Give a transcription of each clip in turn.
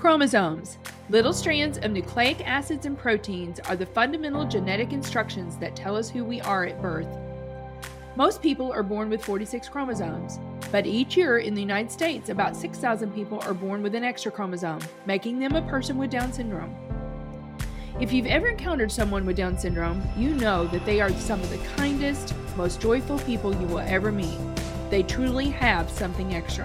Chromosomes. Little strands of nucleic acids and proteins are the fundamental genetic instructions that tell us who we are at birth. Most people are born with 46 chromosomes, but each year in the United States, about 6,000 people are born with an extra chromosome, making them a person with Down syndrome. If you've ever encountered someone with Down syndrome, you know that they are some of the kindest, most joyful people you will ever meet. They truly have something extra.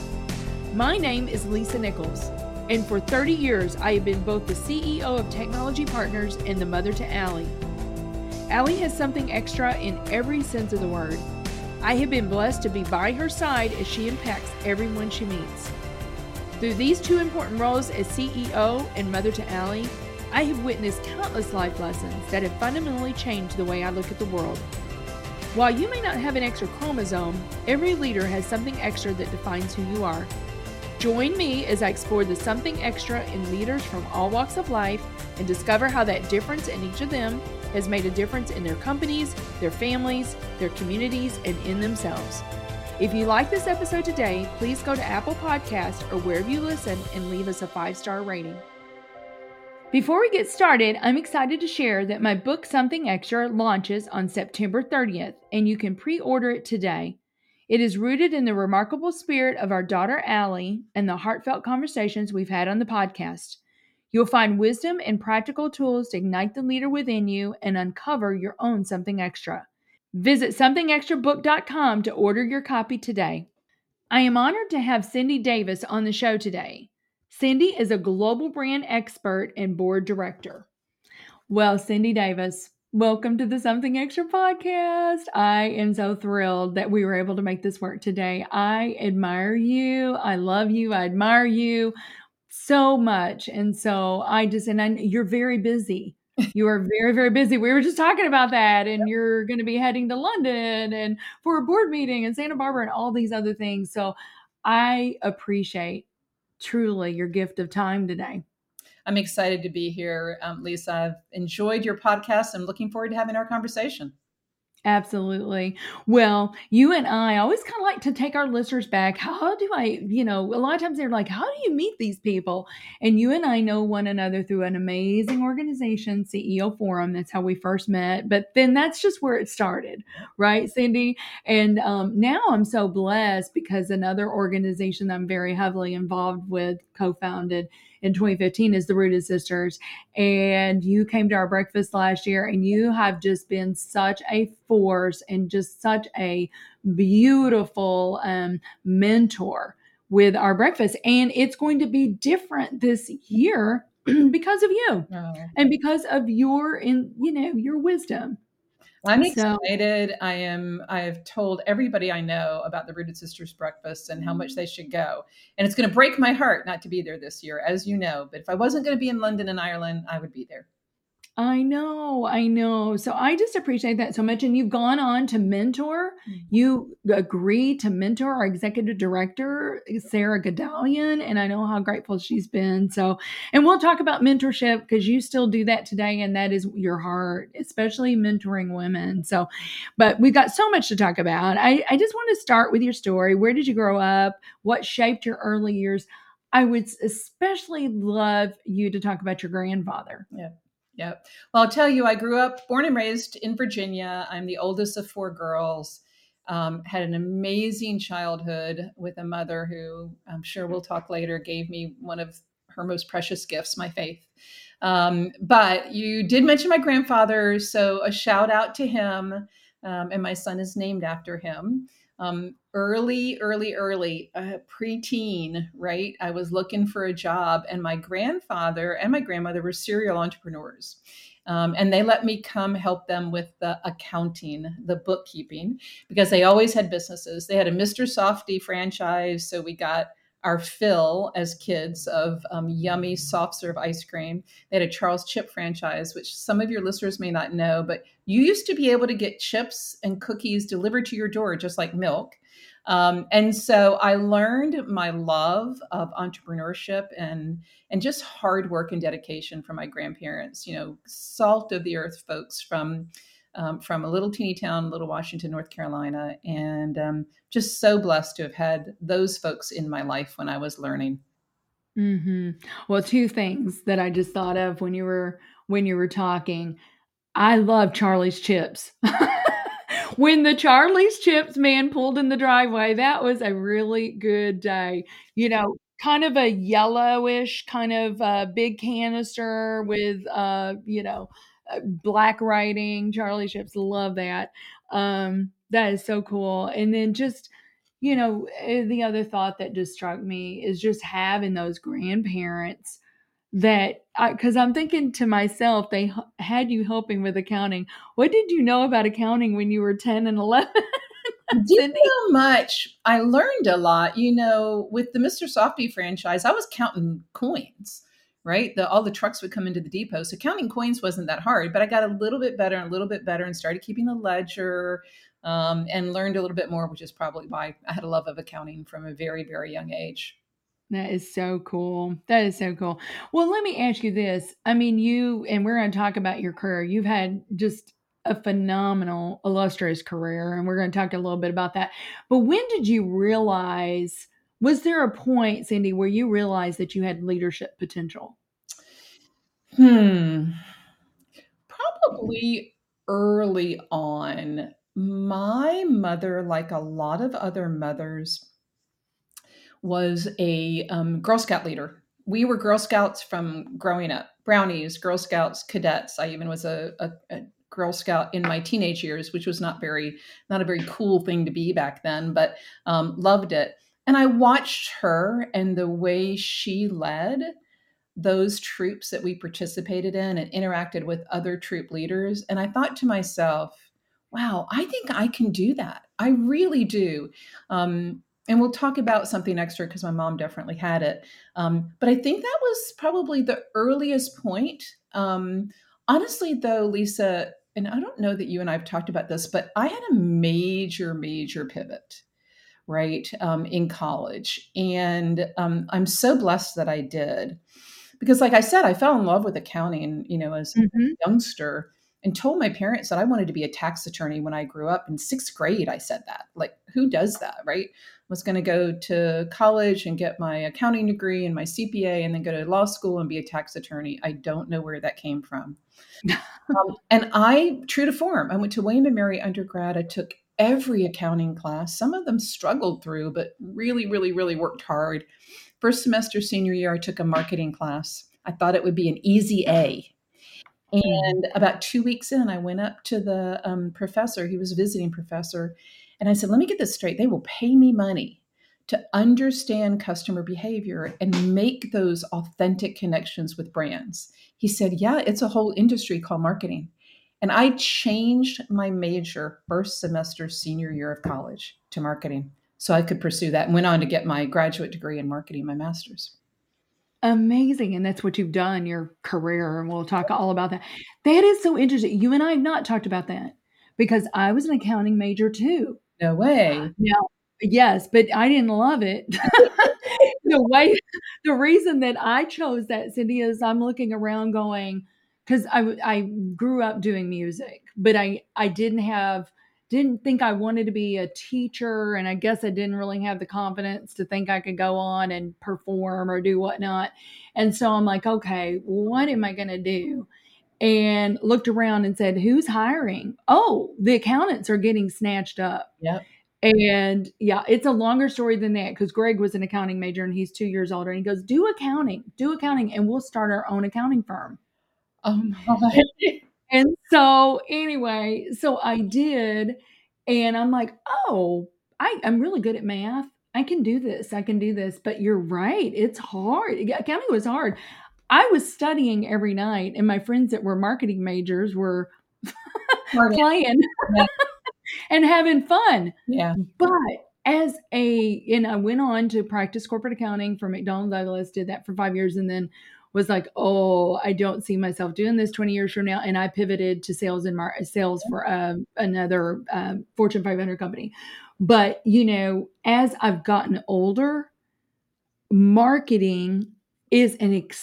My name is Lisa Nichols, and for 30 years I have been both the CEO of Technology Partners and the mother to Allie. Allie has something extra in every sense of the word. I have been blessed to be by her side as she impacts everyone she meets. Through these two important roles as CEO and mother to Allie, I have witnessed countless life lessons that have fundamentally changed the way I look at the world. While you may not have an extra chromosome, every leader has something extra that defines who you are. Join me as I explore the something extra in leaders from all walks of life and discover how that difference in each of them has made a difference in their companies, their families, their communities, and in themselves. If you like this episode today, please go to Apple Podcasts or wherever you listen and leave us a 5-star rating. Before we get started, I'm excited to share that my book Something Extra launches on September 30th, and you can pre-order it today. It is rooted in the remarkable spirit of our daughter Allie and the heartfelt conversations we've had on the podcast. You'll find wisdom and practical tools to ignite the leader within you and uncover your own something extra. Visit somethingextrabook.com to order your copy today. I am honored to have Cindy Davis on the show today. Cindy is a global brand expert and board director. Well, Cindy Davis, welcome to the Something Extra podcast. I am so thrilled that we were able to make this work today. I admire you. I love you. I admire you so much. And so you're very busy. You are very, very busy. We were just talking about that, and you're going to be heading to London and for a board meeting in Santa Barbara and all these other things. So I appreciate truly your gift of time today. I'm excited to be here, Lisa. I've enjoyed your podcast. I'm looking forward to having our conversation. Absolutely. Well, you and I always kind of like to take our listeners back. How do I, a lot of times they're like, how do you meet these people? And you and I know one another through an amazing organization, CEO Forum. That's how we first met. But then that's just where it started, right, Cindy? And now I'm so blessed because another organization that I'm very heavily involved with, co-founded in 2015, is the Rooted Sisters. And you came to our breakfast last year, and you have just been such a force and just such a beautiful mentor with our breakfast. And it's going to be different this year because of you and because of your wisdom. I'm excited. I have told everybody I know about the Rooted Sisters breakfast and how much they should go. And it's going to break my heart not to be there this year, as you know. But if I wasn't going to be in London and Ireland, I would be there. I know. So I just appreciate that so much. And you've gone on to mentor. You agreed to mentor our executive director, Sarah Gadalian, and I know how grateful she's been. So, and we'll talk about mentorship because you still do that today, and that is your heart, especially mentoring women. So, but we've got so much to talk about. I just want to start with your story. Where did you grow up? What shaped your early years? I would especially love you to talk about your grandfather. Yeah. Well, I'll tell you, I grew up, born and raised in Virginia. I'm the oldest of 4 girls. Had an amazing childhood with a mother who, I'm sure we'll talk later, gave me one of her most precious gifts, my faith. But you did mention my grandfather, so a shout out to him. And my son is named after him. Early, preteen, right? I was looking for a job, and my grandfather and my grandmother were serial entrepreneurs. And they let me come help them with the accounting, the bookkeeping, because they always had businesses. They had a Mr. Softy franchise. So we got our fill as kids of yummy soft serve ice cream. They had a Charles Chip franchise, which some of your listeners may not know, but you used to be able to get chips and cookies delivered to your door, just like milk. And so I learned my love of entrepreneurship and just hard work and dedication from my grandparents, salt of the earth folks from a little teeny town, Little Washington, North Carolina, and just so blessed to have had those folks in my life when I was learning. Well, two things that I just thought of when you were talking. I love Charlie's Chips. When the Charlie's Chips man pulled in the driveway, that was a really good day. Kind of a yellowish, kind of big canister with, black writing. Charlie Chips, love that. That is so cool. And then just, the other thought that just struck me is just having those grandparents that, because I'm thinking to myself, they had you helping with accounting. What did you know about accounting when you were 10 and 11, Didn't Cindy? know much. I learned a lot. With the Mr. Softy franchise, I was counting coins, right? All the trucks would come into the depot. So counting coins wasn't that hard, but I got a little bit better and a little bit better and started keeping a ledger, and learned a little bit more, which is probably why I had a love of accounting from a very, very young age. That is so cool. That is so cool. Well, let me ask you this. I mean, and we're going to talk about your career. You've had just a phenomenal, illustrious career, and we're going to talk a little bit about that. But when did you realize, was there a point, Cindy, where you realized that you had leadership potential? Hmm. Probably early on. My mother, like a lot of other mothers, was a Girl Scout leader. We were Girl Scouts from growing up, brownies, Girl Scouts, cadets. I even was a Girl Scout in my teenage years, which was not a very cool thing to be back then, but loved it. And I watched her and the way she led those troops that we participated in and interacted with other troop leaders. And I thought to myself, wow, I think I can do that. I really do. And we'll talk about something extra because my mom definitely had it. But I think that was probably the earliest point. Honestly, though, Lisa, and I don't know that you and I have talked about this, but I had a major, major pivot, right, in college. And I'm so blessed that I did because, like I said, I fell in love with accounting, as Mhm. a youngster, and told my parents that I wanted to be a tax attorney when I grew up. In sixth grade, I said that. Like, who does that, right? Was going to go to college and get my accounting degree and my CPA and then go to law school and be a tax attorney. I don't know where that came from. And I, true to form, I went to William and Mary undergrad. I took every accounting class. Some of them struggled through, but really, really, really worked hard. First semester, senior year, I took a marketing class. I thought it would be an easy A. Mhm. And about 2 weeks in, I went up to the professor. He was a visiting professor. And I said, let me get this straight. They will pay me money to understand customer behavior and make those authentic connections with brands. He said, yeah, it's a whole industry called marketing. And I changed my major first semester, senior year of college to marketing so I could pursue that and went on to get my graduate degree in marketing, my master's. Amazing, and that's what you've done, your career, and we'll talk all about that. That is so interesting. You and I have not talked about that because I was an accounting major too. No way. Now, yes, but I didn't love it. The way the reason that I chose that, Cindy, is I'm looking around going, 'cause I grew up doing music, but I didn't think I wanted to be a teacher, and I guess I didn't really have the confidence to think I could go on and perform or do whatnot. And so I'm like, "Okay, what am I gonna do?" And looked around and said, "Who's hiring?" "Oh, the accountants are getting snatched up." Yep. And yeah, it's a longer story than that because Greg was an accounting major and he's 2 years older. And he goes, do accounting, and we'll start our own accounting firm. Oh my. And so, anyway, so I did. And I'm like, oh, I'm really good at math. I can do this. I can do this. But you're right. It's hard. Yeah, accounting was hard. I was studying every night, and my friends that were marketing majors were Smart. playing Yeah. and having fun. Yeah. But and I went on to practice corporate accounting for McDonnell Douglas, did that for 5 years, and then was like, oh, I don't see myself doing this 20 years from now. And I pivoted to sales for another Fortune 500 company. But, as I've gotten older, marketing is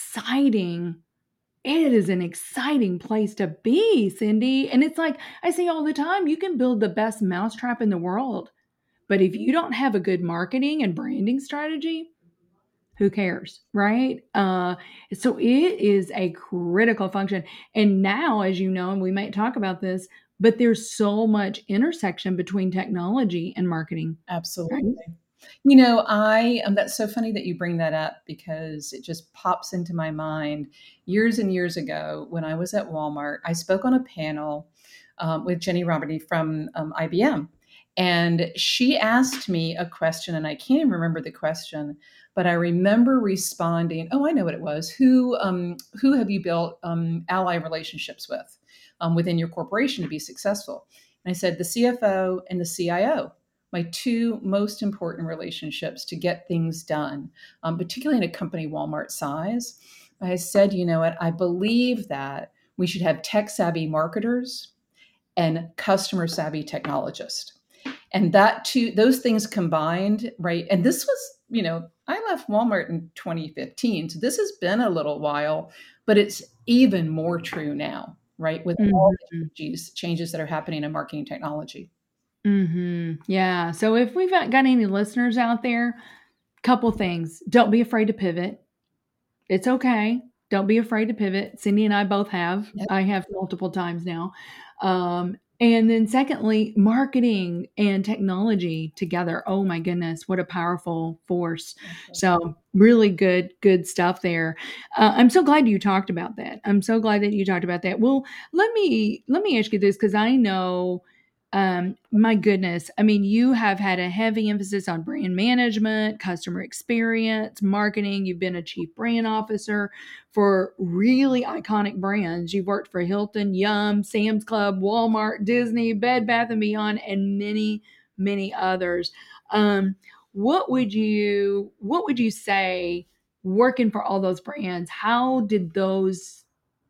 it is an exciting place to be, Cindy. And it's like I say all the time, you can build the best mousetrap in the world. But if you don't have a good marketing and branding strategy, who cares, right? So it is a critical function. And now, as you know, and we might talk about this, but there's so much intersection between technology and marketing, right? Absolutely. You know, I that's so funny that you bring that up because it just pops into my mind. Years and years ago, when I was at Walmart, I spoke on a panel with Jenny Roberty from IBM, and she asked me a question, and I can't even remember the question, but I remember responding. Oh, I know what it was. Who have you built ally relationships with within your corporation to be successful? And I said the CFO and the CIO, my two most important relationships to get things done, particularly in a company Walmart size. I said, you know what, I believe that we should have tech savvy marketers and customer savvy technologists. And that two, those things combined, right? And this was, you know, I left Walmart in 2015. So this has been a little while, but it's even more true now, right? With all Mm-hmm. the changes that are happening in marketing technology. Mm-hmm. Yeah. So if we've got any listeners out there, couple things. Don't be afraid to pivot. It's okay. Don't be afraid to pivot. Cindy and I both have. Yep. I have multiple times now. And then secondly, marketing and technology together. Oh my goodness, what a powerful force. So really good stuff there. I'm so glad you talked about that. I'm so glad that you talked about that. Well, let me ask you this because I know my goodness. I mean, you have had a heavy emphasis on brand management, customer experience, marketing. You've been a chief brand officer for really iconic brands. You've worked for Hilton, Yum, Sam's Club, Walmart, Disney, Bed Bath and Beyond, and many others. Um, what would you say working for all those brands? How did those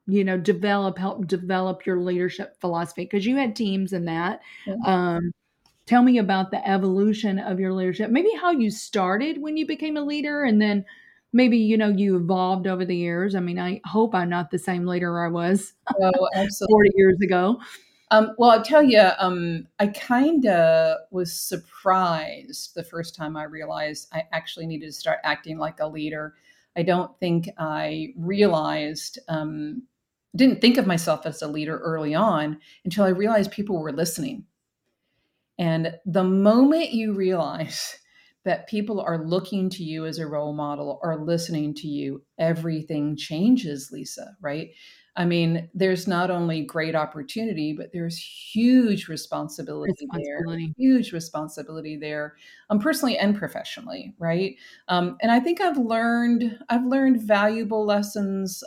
help develop your leadership philosophy? Because you had teams in that. Yeah. Um, Tell me about the evolution of your leadership. Maybe how you started when you became a leader, and then maybe you evolved over the years. I mean, I hope I'm not the same leader I was Oh, absolutely. 40 years ago. Well, I'll tell you, I kind of was surprised the first time I realized I actually needed to start acting like a leader. I don't think I realized, didn't think of myself as a leader early on until I realized people were listening. And the moment you realize that people are looking to you as a role model or listening to you, everything changes, Lisa, right? I mean, there's not only great opportunity, but there's Responsibility. huge responsibility there, personally and professionally, right? And I think I've learned valuable lessons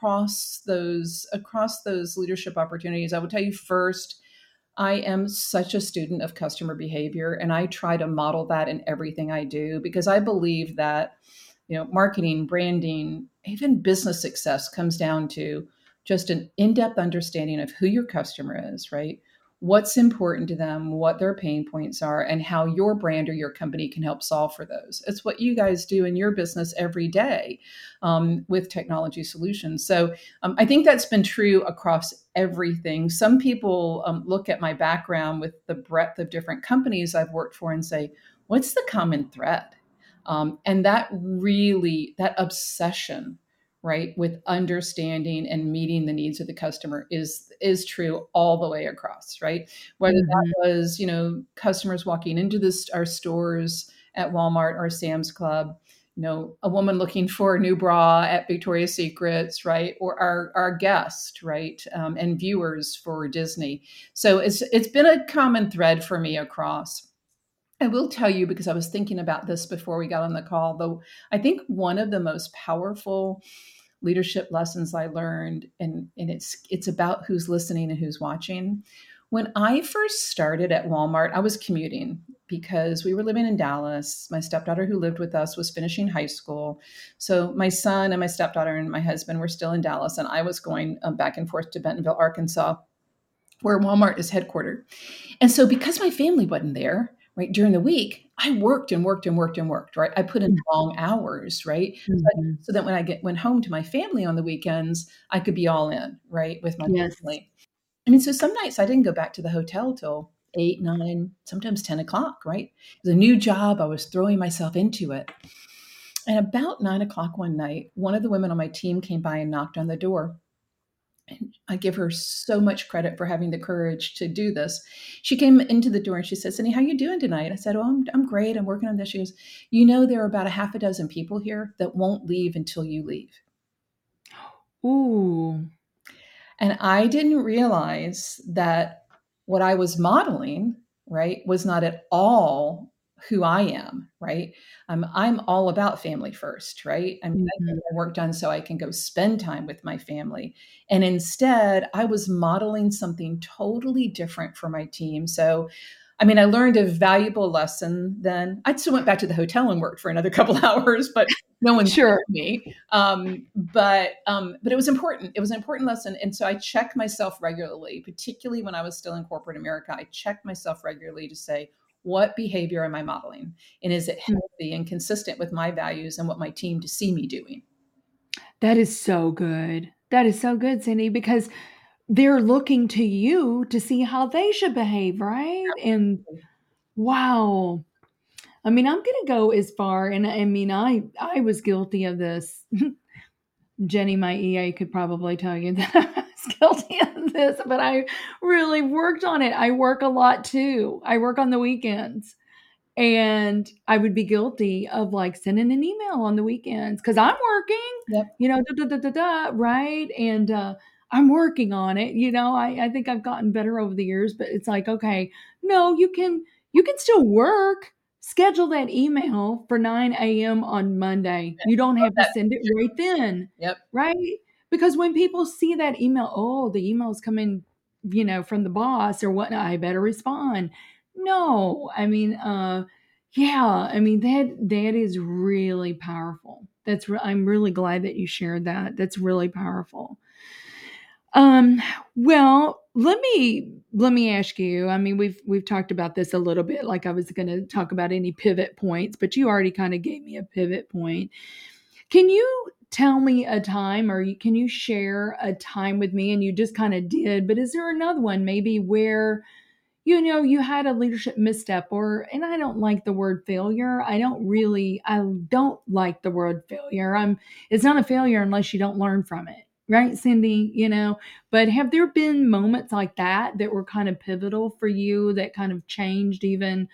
across those leadership opportunities. I would tell you first, I am such a student of customer behavior, and I try to model that in everything I do because I believe that, marketing, branding, even business success comes down to just an in-depth understanding of who your customer is, right? What's important to them, what their pain points are, and how your brand or your company can help solve for those. It's what you guys do in your business every day with technology solutions. So I think that's been true across everything. Some people look at my background with the breadth of different companies I've worked for and say, what's the common thread? And that obsession, right, with understanding and meeting the needs of the customer is true all the way across, right? Whether that Mhm. was, customers walking into our stores at Walmart or Sam's Club, a woman looking for a new bra at Victoria's Secrets, right? Or our guest, right? And viewers for Disney. So it's been a common thread for me across. I will tell you because I was thinking about this before we got on the call, though I think one of the most powerful leadership lessons I learned, and it's about who's listening and who's watching. When I first started at Walmart, I was commuting because we were living in Dallas. My stepdaughter who lived with us was finishing high school. So my son and my stepdaughter and my husband were still in Dallas, and I was going back and forth to Bentonville, Arkansas, where Walmart is headquartered. And so because my family wasn't there, right, during the week, I worked and worked and worked and worked, right? I put in long hours, right? Mhm. So that when I went home to my family on the weekends, I could be all in, right, with my Yes. family. I mean, so some nights I didn't go back to the hotel till 8, 9, sometimes 10 o'clock, right? It was a new job. I was throwing myself into it. And about 9 o'clock one night, one of the women on my team came by and knocked on the door. And I give her so much credit for having the courage to do this. She came into the door and she said, Cindy, how you doing tonight? I said, oh, I'm great. I'm working on this. She goes, there are about a half a dozen people here that won't leave until you leave. Ooh. And I didn't realize that what I was modeling, right, was not at all who I am, right? I'm all about family first, right? I mean, I get Mhm. my work done so I can go spend time with my family. And instead, I was modeling something totally different for my team. So, I mean, I learned a valuable lesson then. I still went back to the hotel and worked for another couple hours, but no one Sure. thanked me. But it was important. It was an important lesson. And so I checked myself regularly, particularly when I was still in corporate America. I checked myself regularly to say, what behavior am I modeling? And is it Mm. healthy and consistent with my values and what my team to see me doing? That is so good. That is so good, Cindy, because they're looking to you to see how they should behave, right? And wow. I mean, I'm gonna go as far, and I mean, I was guilty of this. Jenny, my EA, could probably tell you that I was guilty of this, but I really worked on it. I work a lot too. I work on the weekends. And I would be guilty of like sending an email on the weekends because I'm working, Yep. right? And I'm working on it. I think I've gotten better over the years, but it's like, okay, no, you can still work. Schedule that email for 9 a.m. on Monday. You don't Love have to that send it feature. right then, Yep. right? Because when people see that email, oh, the email's coming, from the boss or whatnot, I better respond. No, I mean, yeah, I mean that is really powerful. I'm really glad that you shared that. That's really powerful. Um, well, let me ask you. I mean, we've talked about this a little bit. Like I was going to talk about any pivot points, but you already kind of gave me a pivot point. Can you tell me a time, or can you share a time with me? And you just kind of did, but is there another one maybe where you had a leadership misstep, and I don't like the word failure. I don't like the word failure. It's not a failure unless you don't learn from it. Right, Cindy? But have there been moments like that were kind of pivotal for you that kind of changed even,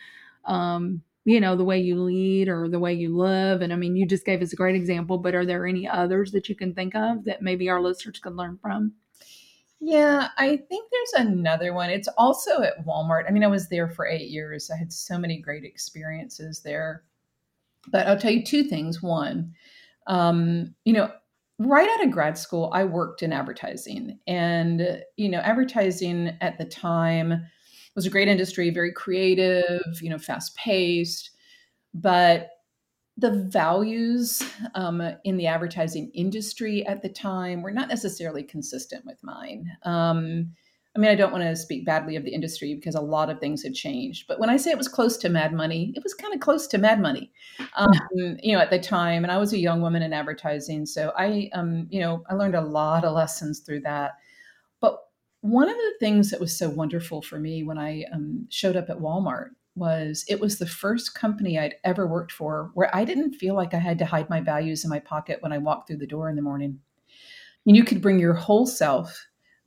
the way you lead or the way you live? And I mean, you just gave us a great example, but are there any others that you can think of that maybe our listeners could learn from? Yeah, I think there's another one. It's also at Walmart. I mean, I was there for 8 years. I had so many great experiences there. But I'll tell you two things. One, um, you know, right out of grad school, I worked in advertising. And, advertising at the time was a great industry, very creative, fast paced. But the values in the advertising industry at the time were not necessarily consistent with mine. I mean, I don't want to speak badly of the industry because a lot of things had changed. But when I say it was close to Mad Money, it was kind of close to Mad Money, at the time. And I was a young woman in advertising, so I learned a lot of lessons through that. But one of the things that was so wonderful for me when I showed up at Walmart was it was the first company I'd ever worked for where I didn't feel like I had to hide my values in my pocket when I walked through the door in the morning. And you could bring your whole self,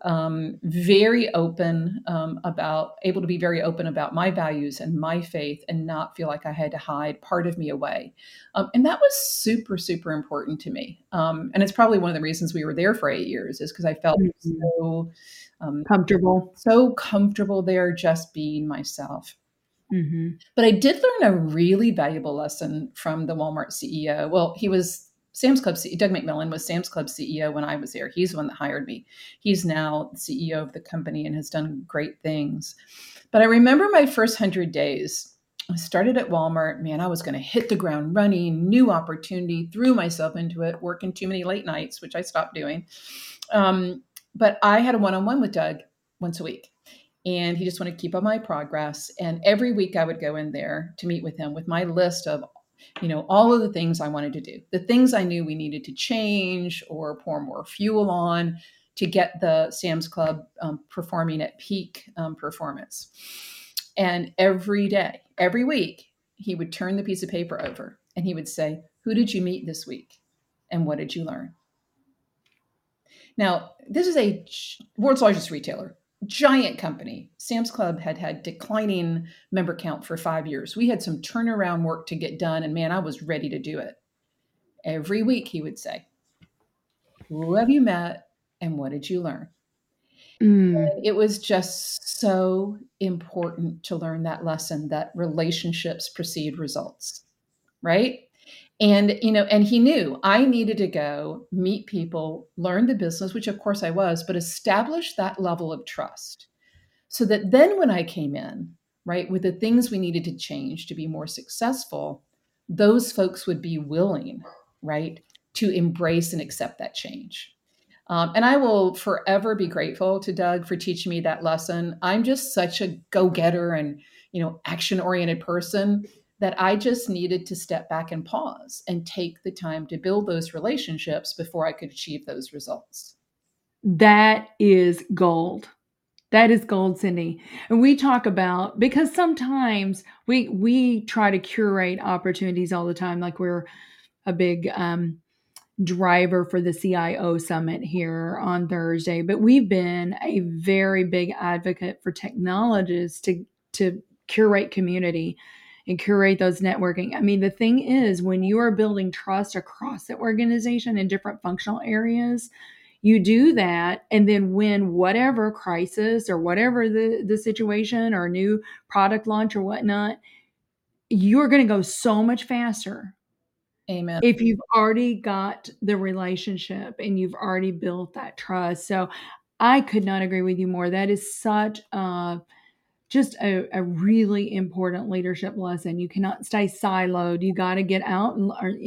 very open able to be very open about my values and my faith and not feel like I had to hide part of me away. And that was super, super important to me. And it's probably one of the reasons we were there for 8 years is because I felt Mhm. so, um, Comfortable. so comfortable there just being myself. Hmm. But I did learn a really valuable lesson from the Walmart CEO. Well, he was Sam's Club CEO. Doug McMillan was Sam's Club CEO when I was there. He's the one that hired me. He's now the CEO of the company and has done great things. But I remember my first 100 days. I started at Walmart. Man, I was going to hit the ground running, new opportunity, threw myself into it, working too many late nights, which I stopped doing. But I had a one on one with Doug once a week and he just wanted to keep up my progress. And every week I would go in there to meet with him with my list of, all of the things I wanted to do, the things I knew we needed to change or pour more fuel on to get the Sam's Club performing at peak performance. And every day, every week, he would turn the piece of paper over and he would say, Who did you meet this week? And what did you learn? Now, this is a world's largest retailer, giant company. Sam's Club had had declining member count for 5 years. We had some turnaround work to get done, and man, I was ready to do it. Every week, he would say, who have you met and what did you learn? It was just so important to learn that lesson that relationships precede results, right? And and he knew I needed to go meet people, learn the business, which of course I was, but establish that level of trust so that then when I came in, right, with the things we needed to change to be more successful, those folks would be willing, right, to embrace and accept that change. And I will forever be grateful to Doug for teaching me that lesson. I'm just such a go-getter and, action-oriented person that I just needed to step back and pause and take the time to build those relationships before I could achieve those results. That is gold. That is gold, Cindy. And we talk about, because sometimes we try to curate opportunities all the time, like we're a big driver for the CIO summit here on Thursday, but we've been a very big advocate for technologists to curate community and curate those networking. I mean, the thing is, when you are building trust across the organization in different functional areas, you do that, and then when whatever crisis or whatever the situation or new product launch or whatnot, you're going to go so much faster. Amen. If you've already got the relationship and you've already built that trust. So I could not agree with you more. That is such just a really important leadership lesson. You cannot stay siloed. You got to get out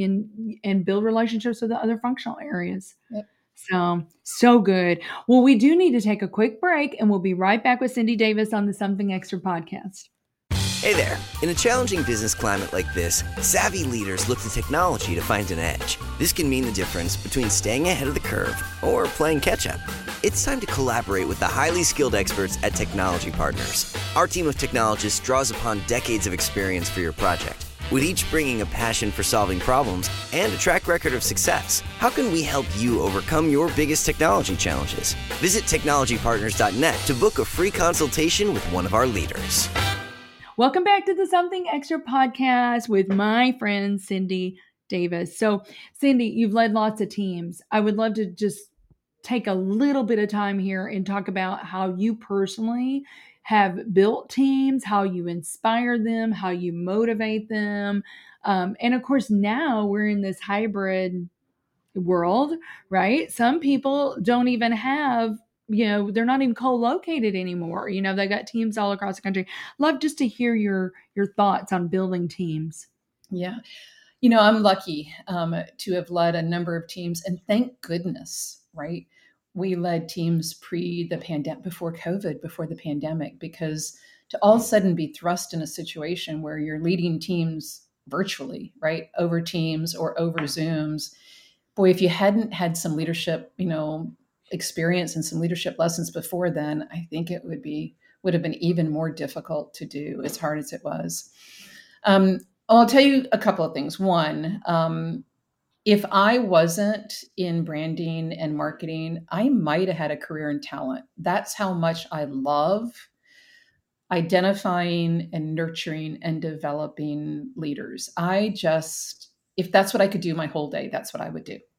and build relationships with the other functional areas. Yep. So good. Well, we do need to take a quick break, and we'll be right back with Cindy Davis on the Something Extra podcast. Hey there. In a challenging business climate like this, savvy leaders look to technology to find an edge. This can mean the difference between staying ahead of the curve or playing catch-up. It's time to collaborate with the highly skilled experts at Technology Partners. Our team of technologists draws upon decades of experience for your project, with each bringing a passion for solving problems and a track record of success. How can we help you overcome your biggest technology challenges? Visit technologypartners.net to book a free consultation with one of our leaders. Welcome back to the Something Extra podcast with my friend Cindy Davis. So, Cindy, you've led lots of teams. I would love to just take a little bit of time here and talk about how you personally have built teams, how you inspire them, how you motivate them. And of course, now we're in this hybrid world, right? Some people don't even have, they're not even co-located anymore. They got teams all across the country. Love just to hear your thoughts on building teams. Yeah. I'm lucky to have led a number of teams, and thank goodness, right? We led teams before COVID, before the pandemic, because to all of a sudden be thrust in a situation where you're leading teams virtually, right? Over Teams or over Zooms. Boy, if you hadn't had some leadership, experience and some leadership lessons before then, I think it would have been even more difficult to do, as hard as it was. I'll tell you a couple of things. One, if I wasn't in branding and marketing, I might have had a career in talent. That's how much I love identifying and nurturing and developing leaders. If that's what I could do my whole day, that's what I would do.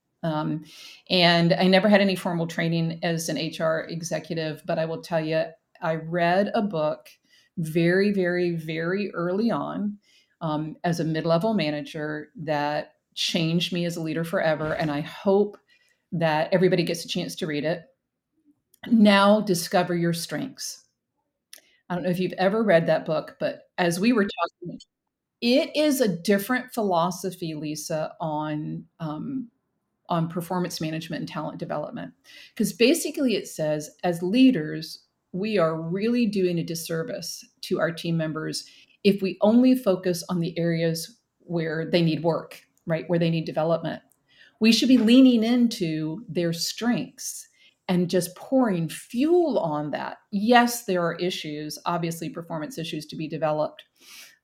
And I never had any formal training as an HR executive, but I will tell you, I read a book very, very, very early on as a mid-level manager that changed me as a leader forever. And I hope that everybody gets a chance to read it. Now Discover Your Strengths. I don't know if you've ever read that book, but as we were talking, it is a different philosophy, Lisa, on performance management and talent development. Because basically it says, as leaders, we are really doing a disservice to our team members if we only focus on the areas where they need work, right? Where they need development. We should be leaning into their strengths and just pouring fuel on that. Yes, there are issues, obviously performance issues to be developed.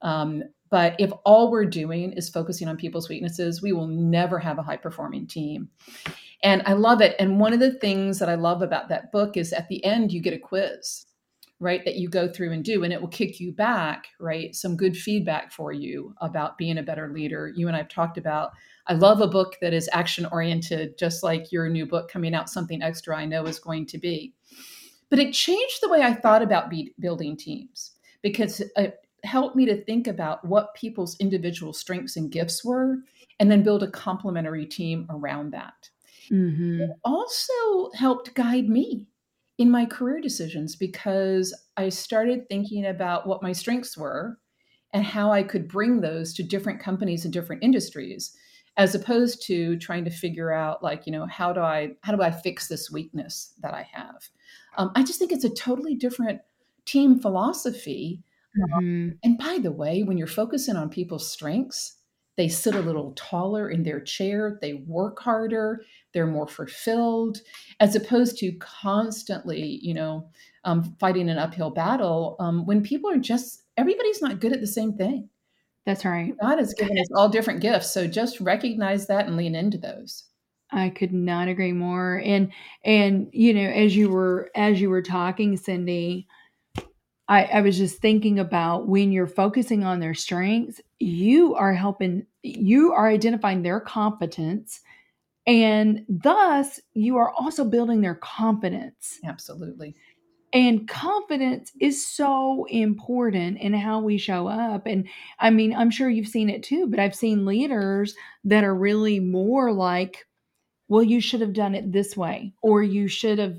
But if all we're doing is focusing on people's weaknesses, we will never have a high performing team. And I love it. And one of the things that I love about that book is at the end, you get a quiz, right, that you go through and do, and it will kick you back, right? Some good feedback for you about being a better leader. You and I've talked about, I love a book that is action oriented, just like your new book coming out, Something Extra, I know is going to be. But it changed the way I thought about building teams, because it helped me to think about what people's individual strengths and gifts were, and then build a complementary team around that. It also helped guide me in my career decisions, because I started thinking about what my strengths were and how I could bring those to different companies and different industries, as opposed to trying to figure out, like, how do I fix this weakness that I have. I just think it's a totally different team philosophy. And by the way, when you're focusing on people's strengths, they sit a little taller in their chair, they work harder, they're more fulfilled, as opposed to constantly, fighting an uphill battle, when people are just, everybody's not good at the same thing. That's right. God has given us all different gifts. So just recognize that and lean into those. I could not agree more. And as you were talking, Cindy, I was just thinking about, when you're focusing on their strengths, you are identifying their competence, and thus you are also building their confidence. Absolutely. And confidence is so important in how we show up. And I mean, I'm sure you've seen it too, but I've seen leaders that are really more like, well, you should have done it this way, or you should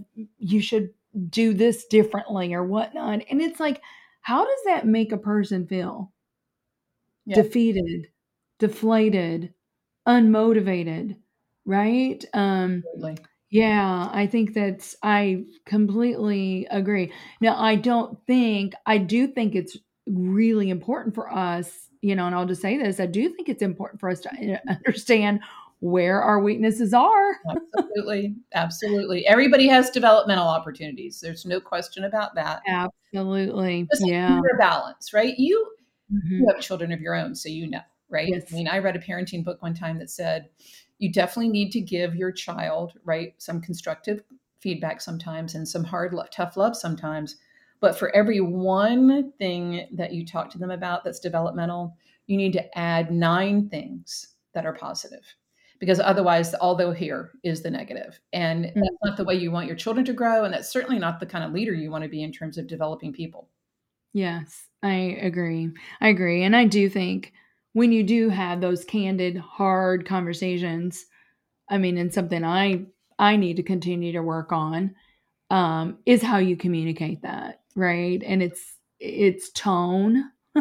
do this differently, or whatnot. And it's like, how does that make a person feel? Yeah. Defeated, deflated, unmotivated, right? Absolutely. Yeah, I completely agree. Now, I do think it's really important for us, and I'll just say this, I do think it's important for us to understand where our weaknesses are. Absolutely. Absolutely. Everybody has developmental opportunities. There's no question about that. Absolutely. Just Yeah. a balance, right? You Mhm. have children of your own, so right? Yes. I mean, I read a parenting book one time that said you definitely need to give your child, right, some constructive feedback sometimes, and some tough love sometimes. But for every one thing that you talk to them about that's developmental, you need to add 9 things that are positive, because otherwise all they'll hear is the negative. And that's not the way you want your children to grow. And that's certainly not the kind of leader you want to be in terms of developing people. Yes, I agree. And I do think, when you do have those candid, hard conversations, I mean, and something I need to continue to work on, is how you communicate that, right? And it's tone.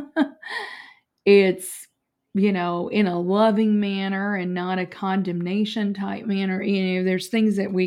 It's, in a loving manner and not a condemnation type manner. There's things that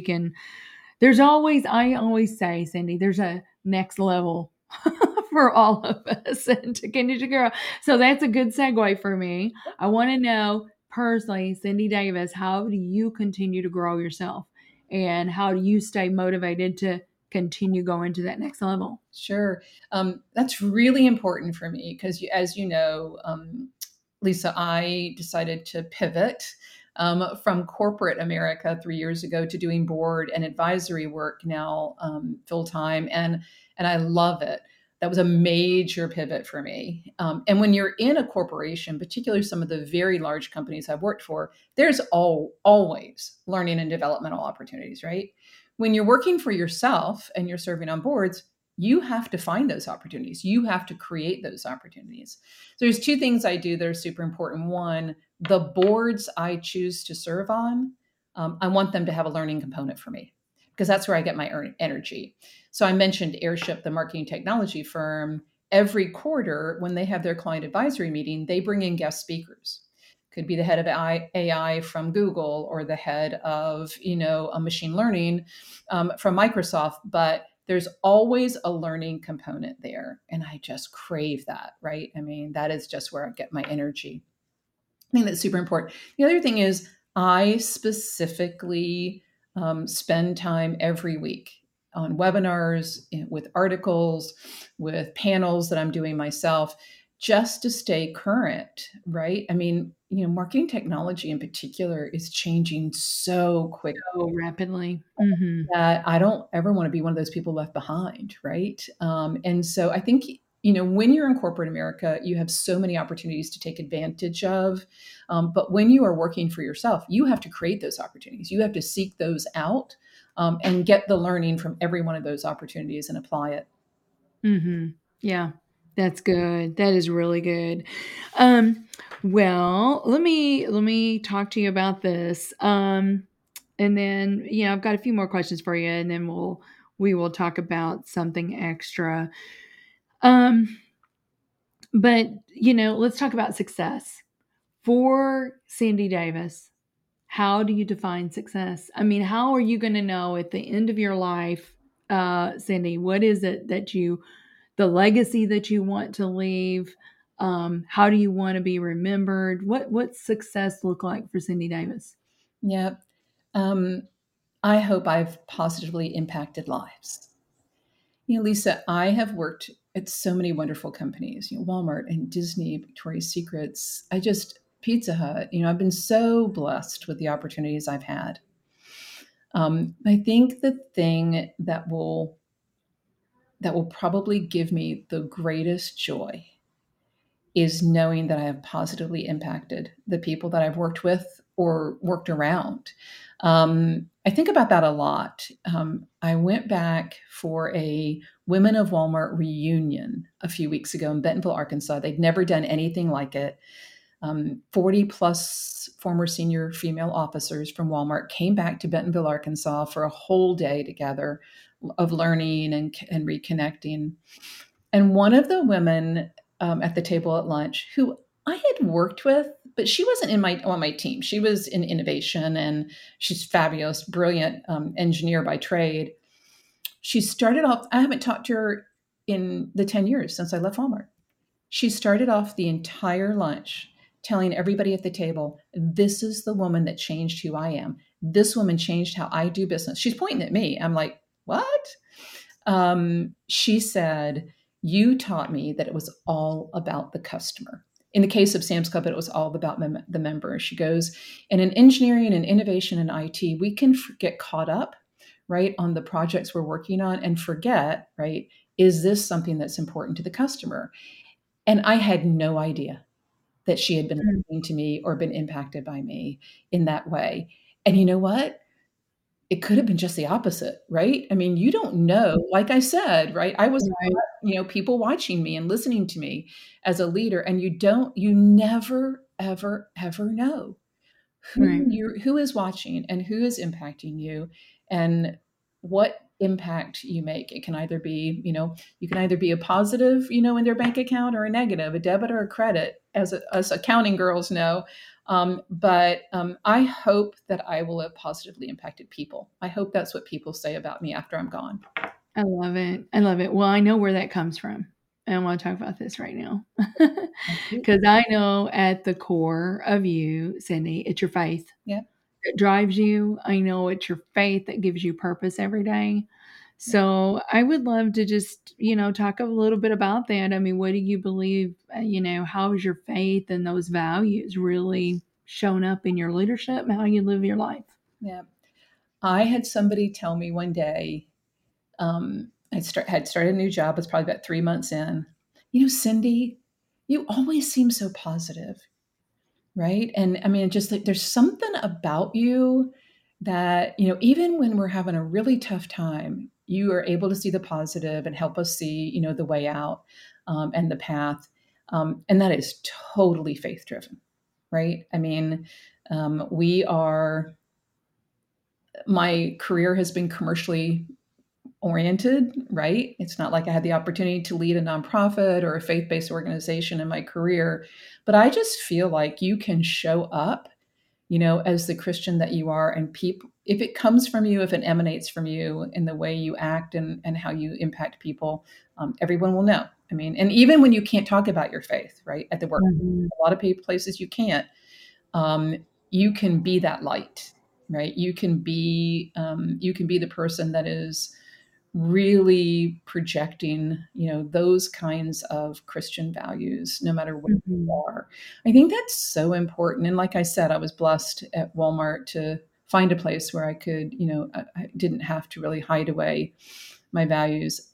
I always say, Cindy, there's a next level for all of us and to continue to grow. So that's a good segue for me. I want to know personally, Cindy Davis, how do you continue to grow yourself, and how do you stay motivated to continue going to that next level? Sure. That's really important for me because, as you know, Lisa, I decided to pivot from corporate America 3 years ago to doing board and advisory work now, full time, and I love it. That was a major pivot for me. And when you're in a corporation, particularly some of the very large companies I've worked for, there's always learning and developmental opportunities, right? When you're working for yourself and you're serving on boards, you have to find those opportunities. You have to create those opportunities. So there's 2 things I do that are super important. One, the boards I choose to serve on, I want them to have a learning component for me, because that's where I get my energy. So I mentioned Airship, the marketing technology firm. Every quarter, when they have their client advisory meeting, they bring in guest speakers. Could be the head of AI from Google, or the head of, a machine learning from Microsoft, but there's always a learning component there. And I just crave that, right? I mean, that is just where I get my energy. I think that's super important. The other thing is, I specifically spend time every week on webinars, with articles, with panels that I'm doing myself, just to stay current, right? I mean, marketing technology in particular is changing so quick So rapidly. Hmm. that I don't ever want to be one of those people left behind, right? And so I think, when you're in corporate America, you have so many opportunities to take advantage of. But when you are working for yourself, you have to create those opportunities. You have to seek those out, and get the learning from every one of those opportunities and apply it. Hmm. Yeah, that's good. That is really good. Um, well, let me talk to you about this. And then, I've got a few more questions for you, and then we will talk about something extra. Um, but let's talk about success for Cindy Davis. How do you define success? I mean, how are you going to know at the end of your life, Cindy, what is it that the legacy that you want to leave? How do you want to be remembered? What success look like for Cindy Davis? Yeah. Um, I hope I've positively impacted lives. Lisa, I have worked at so many wonderful companies, Walmart and Disney, Victoria's Secrets. Pizza Hut, I've been so blessed with the opportunities I've had. I think the thing that will probably give me the greatest joy is knowing that I have positively impacted the people that I've worked with or worked around. I think about that a lot. I went back for a Women of Walmart reunion a few weeks ago in Bentonville, Arkansas. They'd never done anything like it. 40 plus former senior female officers from Walmart came back to Bentonville, Arkansas for a whole day together of learning and reconnecting. And one of the women at the table at lunch, who I had worked with, but she wasn't on my team. She was in innovation, and she's fabulous, brilliant engineer by trade. She started off. I haven't talked to her in the 10 years since I left Walmart. She started off the entire lunch telling everybody at the table, "This is the woman that changed who I am. This woman changed how I do business." She's pointing at me. I'm like, "What?" She said, "You taught me that it was all about the customer." In the case of Sam's Club, it was all about the member. She goes, and in engineering and innovation and IT, we can get caught up, right, on the projects we're working on and forget, right, is this something that's important to the customer? And I had no idea that she had been Mm. listening to me or been impacted by me in that way. And you know what? It could have been just the opposite, right? I mean, you don't know. Like I said, right? I was, Right. people watching me and listening to me as a leader, and you never, ever, ever know Right. who is watching and who is impacting you, and what impact you make. It can either be, you can either be a positive, in their bank account, or a negative, a debit or a credit, as us accounting girls know. But I hope that I will have positively impacted people. I hope that's what people say about me after I'm gone. I love it. I love it. Well, I know where that comes from. And I want to talk about this right now. Because I know at the core of you, Cindy, it's your faith Yeah. that drives you. I know it's your faith that gives you purpose every day. So I would love to just, talk a little bit about that. I mean, what do you believe? How is your faith and those values really shown up in your leadership and how you live your life? Yeah. I had somebody tell me one day, had started a new job. It's probably about 3 months in. Cindy, you always seem so positive, right? And I mean, just like there's something about you that, even when we're having a really tough time, you are able to see the positive and help us see, the way out, and the path. And that is totally faith driven, right? I mean, my career has been commercially oriented, right? It's not like I had the opportunity to lead a nonprofit or a faith based organization in my career, but I just feel like you can show up, as the Christian that you are, and people, if it comes from you, if it emanates from you in the way you act and how you impact people, everyone will know. I mean, and even when you can't talk about your faith, right, at the work, Mhm. a lot of places you can't, um, you can be that light, right? You can be the person that is really projecting, those kinds of Christian values, no matter where you Mhm. are. I think that's so important. And like I said, I was blessed at Walmart to find a place where I could, I didn't have to really hide away my values.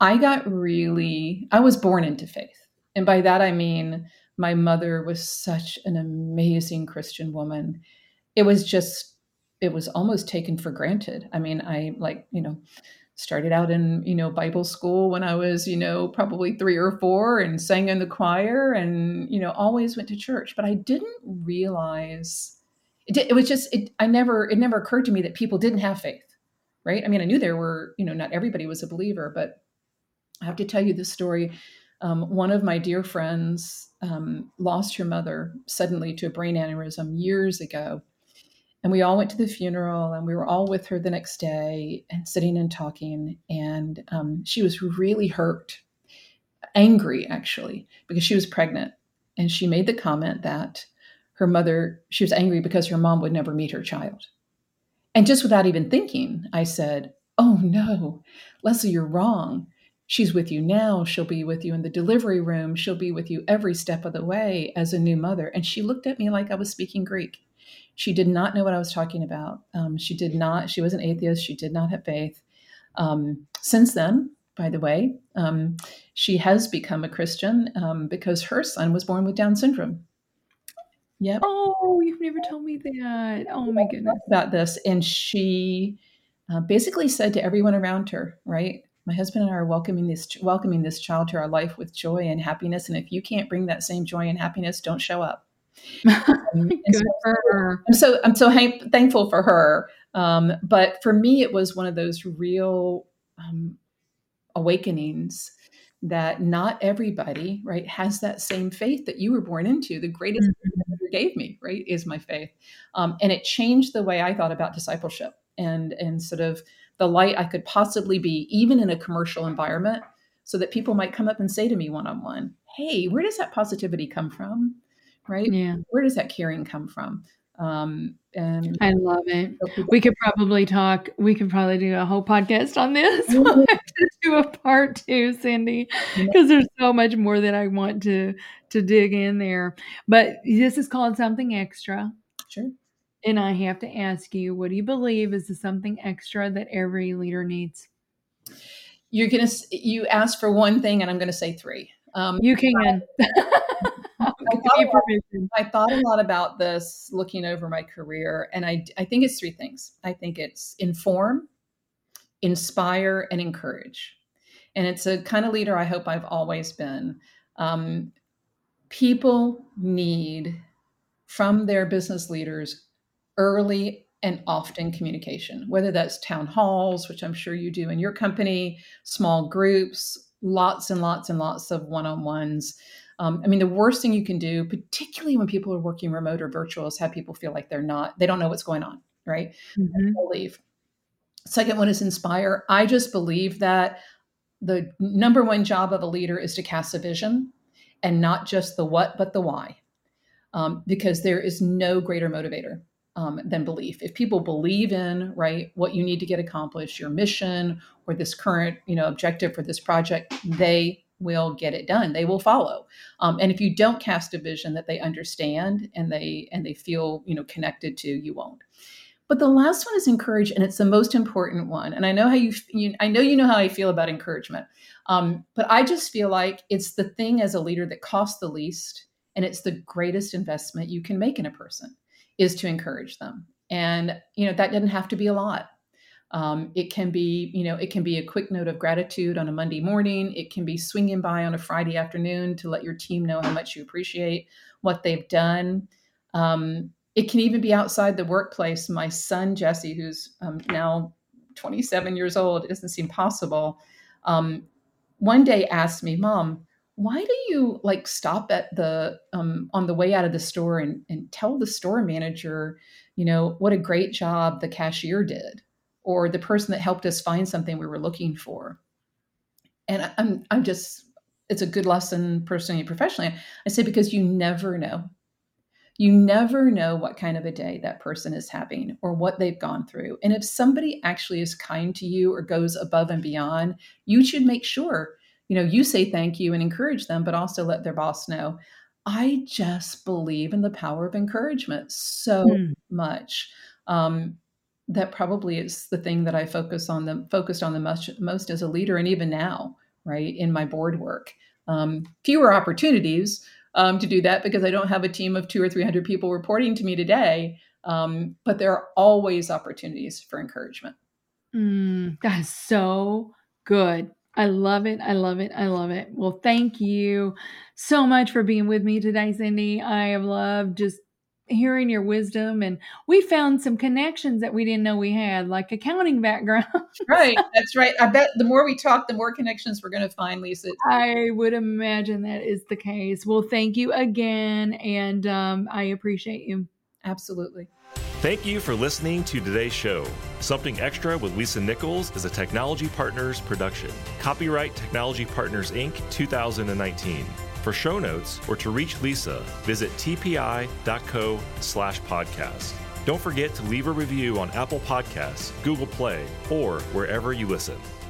I was born into faith. And by that, I mean, my mother was such an amazing Christian woman. It was just, it was almost taken for granted. I mean, I like, started out in, Bible school when I was, probably 3 or 4 and sang in the choir and, always went to church. But I didn't realize it was just, it never occurred to me that people didn't have faith. Right. I mean, I knew there were, not everybody was a believer, but I have to tell you this story. One of my dear friends lost her mother suddenly to a brain aneurysm years ago. And we all went to the funeral and we were all with her the next day and sitting and talking. And she was really hurt, angry actually, because she was pregnant. And she made the comment that she was angry because her mom would never meet her child. And just without even thinking, I said, "Oh no, Leslie, you're wrong. She's with you now. She'll be with you in the delivery room. She'll be with you every step of the way as a new mother." And she looked at me like I was speaking Greek. She did not know what I was talking about. She was an atheist. She did not have faith. Since then, by the way, she has become a Christian because her son was born with Down syndrome. Yep. Oh, you've never told me that. Oh my goodness. About this, and she basically said to everyone around her, right? My husband and I are welcoming this child to our life with joy and happiness, and if you can't bring that same joy and happiness, don't show up. And Good for her. I'm so thankful for her. But for me, it was one of those real awakenings that not everybody, right, has that same faith that you were born into. The greatest gift that ever gave me, right, is my faith, and it changed the way I thought about discipleship and sort of the light I could possibly be, even in a commercial environment, so that people might come up and say to me one on one, "Hey, where does that positivity come from?" Right? Yeah. Where does that caring come from? And I love it. so people, We could probably do a whole podcast on this. We'll have to do a part 2, Cindy, you know, because there's so much more that I want to dig in there. But this is called Something Extra. sure. And I have to ask you, what do you believe is the something extra that every leader needs? You asked for one thing, and I'm going to say three. You can. I'll I give thought, you permission. I thought a lot about this looking over my career, and I think it's three things. I think it's inform, inspire, and encourage. And it's a kind of leader I hope I've always been. Um, People need from their business leaders early and often communication, whether that's town halls, which I'm sure you do in your company, small groups, lots and lots and lots of one on ones. I mean, the worst thing you can do, particularly when people are working remote or virtual, is have people feel like they don't know what's going on, right? Mhm. They'll leave. Second one is inspire. I just believe that the number one job of a leader is to cast a vision and not just the what, but the why, because there is no greater motivator than belief. If people believe in right what you need to get accomplished, your mission or this current objective for this project, they will get it done. They will follow. And if you don't cast a vision that they understand and they feel connected to, you won't. But the last one is encourage, and it's the most important one. And I know how I know you know how I feel about encouragement. But I just feel like it's the thing as a leader that costs the least, and it's the greatest investment you can make in a person is to encourage them. And that doesn't have to be a lot. It can be a quick note of gratitude on a Monday morning. It can be swinging by on a Friday afternoon to let your team know how much you appreciate what they've done. It can even be outside the workplace. My son, Jesse, who's now 27 years old, it doesn't seem possible, one day asked me, "Mom, why do you stop at the on the way out of the store and tell the store manager, what a great job the cashier did, or the person that helped us find something we were looking for?" And I'm just, it's a good lesson personally and professionally. I say, because you never know. You never know what kind of a day that person is having or what they've gone through. And if somebody actually is kind to you or goes above and beyond, you should make sure, you say thank you and encourage them, but also let their boss know. I just believe in the power of encouragement so much. That probably is the thing that I focused on the most as a leader, and even now, right, in my board work. Fewer opportunities to do that because I don't have a team of 200 or 300 people reporting to me today. But there are always opportunities for encouragement. That's so good. I love it. I love it. I love it. Well, thank you so much for being with me today, Cindy. I have loved just hearing your wisdom, and we found some connections that we didn't know we had, like accounting background. Right. That's right. I bet the more we talk, the more connections we're going to find, Lisa. I would imagine that is the case. Well, thank you again, and I appreciate you. Absolutely. Thank you for listening to today's show. Something Extra with Lisa Nichols is a Technology Partners production. Copyright Technology Partners, Inc. 2019. For show notes or to reach Lisa, visit tpi.co/podcast. Don't forget to leave a review on Apple Podcasts, Google Play, or wherever you listen.